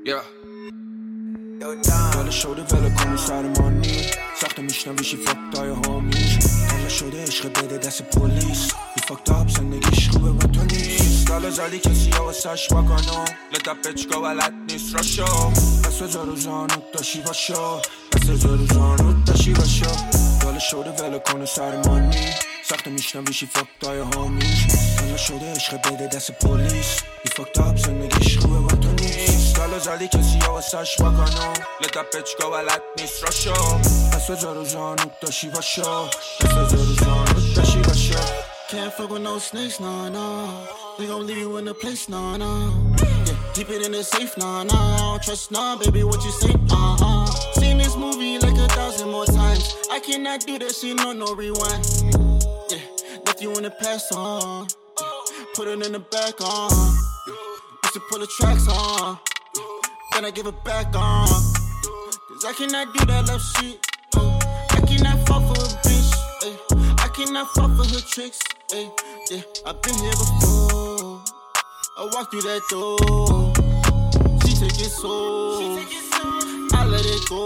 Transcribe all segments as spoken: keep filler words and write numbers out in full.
Yeah. دل شده ول کنی سر ما نی سخت میشنویشی فاکتای هامیش دل شده عشق بده دست پولیس بی فاکتا زندگیش خوبه و تو نیست دل زدی کسی ها واسش بگانو لطب پچکا ولد نیست راشو دست زارو زانوت داشی باشا دست زارو زانوت داشی باشا دل شده ول کنی سر ما نی سخت میشنویشی فاکتای هامیش دل شده عشق بده دست پولیس بی فاکتا زندگیش خوبه و تو نیست دل زدی کسی ها واسش بگانو لطب پچکا ولد نیست راشو دست زارو زانوت داشی باشا دست زارو زانوت داشی باشا Can't fuck with no snakes, nah, nah. They gon' leave you in the place, nah, nah. Yeah, keep it in the safe, nah, nah. I don't trust, nah, baby, what you say, uh-uh. Seen this movie like a thousand more times. I cannot do that shit, no, no rewind. Yeah, left you in the past, on. Uh. Put it in the back, on. Uh. Used to pull the tracks, on. Uh. Then I give it back, on. Uh. Cause I cannot do that love shit. Uh. I cannot fuck for a bitch, ay. I cannot fuck for her tricks, ay. Yeah, I've been here before. I walked through that door. She take it so. I let it go.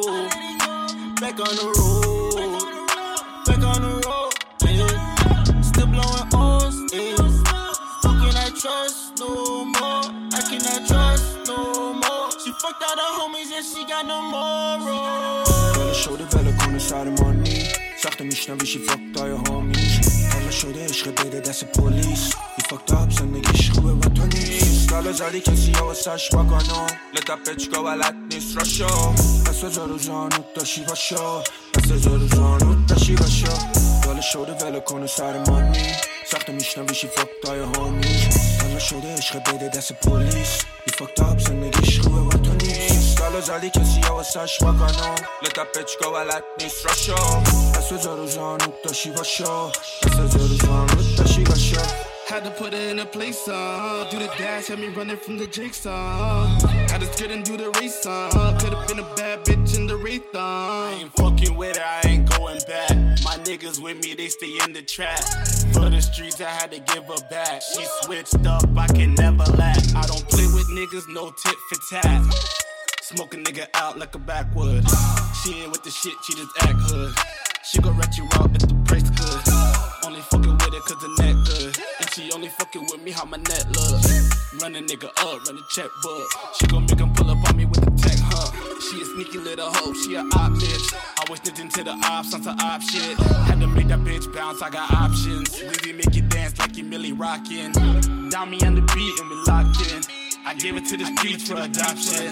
Back on the road. Back on the road, yeah. Still blowing O's, yeah. Who can I trust no more? I cannot trust no more. She fucked out her homies and she got no more. دل شده ول کنه سر ما نی سخت میشنویشی فاکتای هامیش دل شده عشق بده دست پلیس بی فاکتا زندگیش خوبه و تو نیست دل زدی کسی ها واسش بگانو لطب پچکا ولد نیست راشو دست زارو زانوت داشی باشا دست زارو زانوت داشی باشا دل شده ول کنه سر ما نی سخت میشنویشی فاکتای هامیش دل شده عشق بده دست پلیس بی فاکتا زندگیش خوبه و تو نیست دل زدی کسی ها واسش بگانو لطب پچکا ولد نیست راشو دست زارو زانوت داشی باشا دست زارو زانوت داشی باشا Had to put her in a place, uh do the dash, had me running from the jigsaw. Had to skid and do the race, uh could've been a bad bitch in the wraith, uh I ain't fucking with her, I ain't going back. My niggas with me, they stay in the trap. For the streets, I had to give her back. She switched up, I can never lack. I don't play with niggas, no tit for tat. Smoke a nigga out like a backwood. She ain't with the shit, she just act hood. She gon' rat you out if the price good. Only fucking with it cause the net good. And she only fucking with me how my net look. Run a nigga up, run a checkbook. She gon' make him pull up on me with the tech, huh? She a sneaky little hoe, she a op bitch. Always snitching to the ops on some op shit. Had to make that bitch bounce, I got options. Really make you dance like you Millie rockin'. Down me on the beat and we locked in. I gave it to the streets for adoption.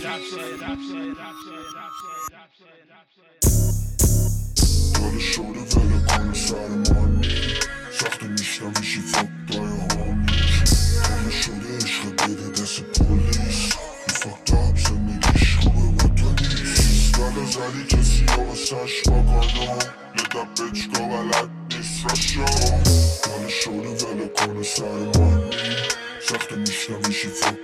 دل شده ول کنه سر ما نی سخت میشنویشی فاکتای هامیش دل شده عشق بده دست پولیس بی فاکتا زندگیش خوبه و تو نیست دل زدی کسی ها واسش بگانو لطب پچکا ولد نیست راشو دل شده ول کنه سر ما نی سخت میشنویشی فاکتای